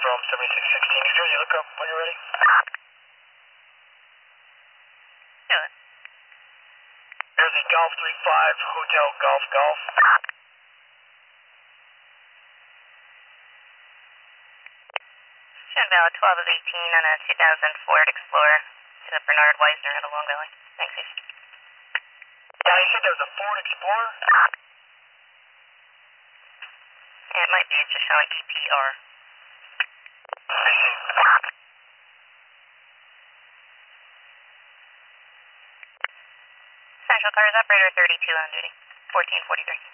from 7616 New Jersey. Look up when you're ready. Do it. There's a Golf 35, Hotel Golf Golf. Should valid 12 of 18 on a 2000 Ford Explorer to Bernard Weisner at Long Valley. Thanks, Ace. Yeah, you said there was a Ford Explorer? Yeah, it might be. It's just showing EPR. I see. Central Cars Operator 32 on duty. 1443.